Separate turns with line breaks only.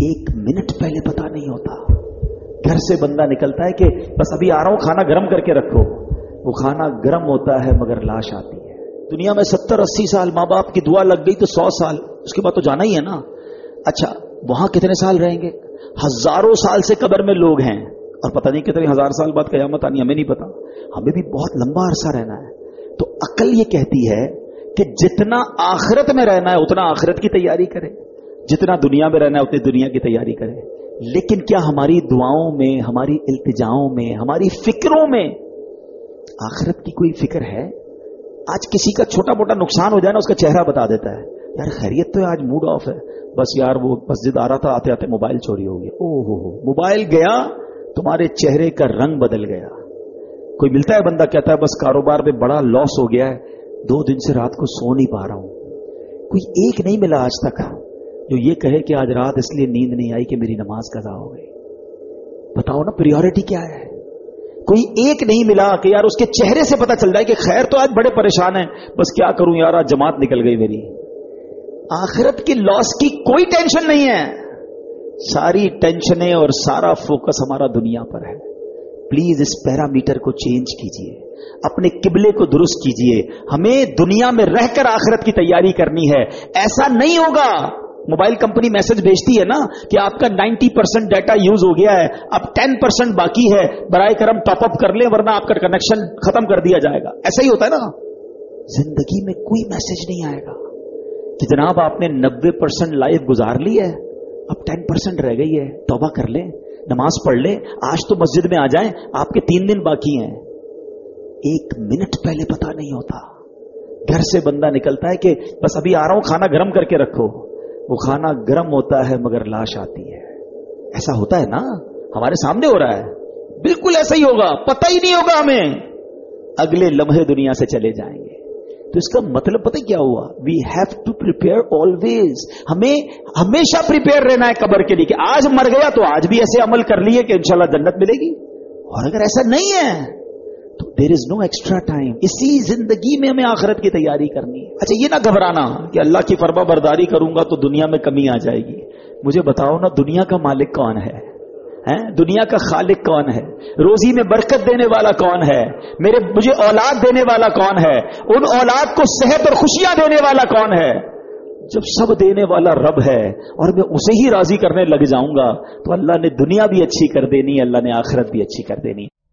एक मिनट पहले पता नहीं होता। घर से बंदा निकलता है कि बस अभी आ रहा हूं, खाना गर्म करके रखो। वो खाना गर्म होता है मगर लाश आती है। दुनिया में 70-80 साल माँ बाप की दुआ लग गई तो 100 साल, उसके बाद तो जाना ही है ना। अच्छा, वहां कितने साल रहेंगे? हजारों साल से कब्र में लोग हैं और पता नहीं कितने हजार साल बाद कयामत आनी, हमें नहीं पता। हमें भी बहुत लंबा अरसा रहना है। तो अकल ये कहती है कि जितना आखिरत में रहना है उतना आखिरत की तैयारी करें, जितना दुनिया में रहना है उतनी दुनिया की तैयारी करें। लेकिन क्या हमारी दुआओं में, हमारी इल्तिजाओं में, हमारी फिक्रों में आखिरत की कोई फिक्र है? आज किसी का छोटा मोटा नुकसान हो जाए ना, उसका चेहरा बता देता है, यार खैरियत तो है, आज मूड ऑफ है, बस यार वो मस्जिद आ रहा था, आते आते मोबाइल चोरी हो गया। ओहो, मोबाइल गया, तुम्हारे चेहरे का रंग बदल गया। कोई मिलता है बंदा कहता है बस कारोबार में बड़ा लॉस हो गया है, 2 दिन से रात को सो नहीं पा रहा हूं। कोई एक नहीं मिला आज तक जो ये कहे कि आज रात इसलिए नींद नहीं आई कि मेरी नमाज कज़ा हो गई। बताओ ना, प्रायोरिटी क्या है? कोई एक नहीं मिला कि यार उसके चेहरे से पता चल जाए कि खैर तो आज बड़े परेशान है, बस क्या करूं यार, आज जमात निकल गई मेरी। आखिरत की लॉस की कोई टेंशन नहीं है, सारी टेंशनें और सारा फोकस हमारा दुनिया पर है। प्लीज इस पैरामीटर को चेंज कीजिए, अपने किबले को दुरुस्त कीजिए। हमें दुनिया में रहकर आखिरत की तैयारी करनी है। ऐसा नहीं होगा, मोबाइल कंपनी मैसेज भेजती है ना कि आपका 90% डाटा यूज हो गया है, अब 10% बाकी है, बराए करम टॉप अप कर लें वरना आपका कनेक्शन खत्म कर दिया जाएगा। ऐसा ही होता है ना। जिंदगी में कोई मैसेज नहीं आएगा कि जनाब आपने 90% लाइफ गुजार ली है, अब 10% रह गई है, तौबा कर लें, नमाज पढ़ लें, आज तो मस्जिद में आ जाएं, आपके 3 दिन बाकी हैं। 1 मिनट पहले पता नहीं होता। घर से बंदा निकलता है कि बस अभी आ रहा हूं, खाना गर्म करके रखो। वो खाना गर्म होता है मगर लाश आती है। ऐसा होता है ना, हमारे सामने हो रहा है। बिल्कुल ऐसा ही होगा, पता ही नहीं होगा हमें, अगले लम्हे दुनिया से चले जाएंगे। तो इसका मतलब पता क्या हुआ? We have to prepare always. हमें हमेशा प्रिपेयर रहना है कब्र के लिए कि आज मर गया तो आज भी ऐसे अमल कर लिए कि इंशाल्लाह जन्नत मिलेगी। और अगर ऐसा नहीं है तो there is no extra time. इसी जिंदगी में हमें आखिरत की तैयारी करनी है। अच्छा, ये ना घबराना कि अल्लाह की फरमा बरदारी करूंगा तो दुनिया में कमी आ जाएगी। मुझे बताओ ना, दुनिया का मालिक कौन है? दुनिया का खालिक कौन है? रोजी में बरकत देने वाला कौन है? मुझे औलाद देने वाला कौन है? उन औलाद को सेहत और खुशियां देने वाला कौन है? जब सब देने वाला रब है और मैं उसे ही राजी करने लग जाऊंगा तो अल्लाह ने दुनिया भी अच्छी कर देनी, अल्लाह ने आखिरत भी अच्छी कर देनी।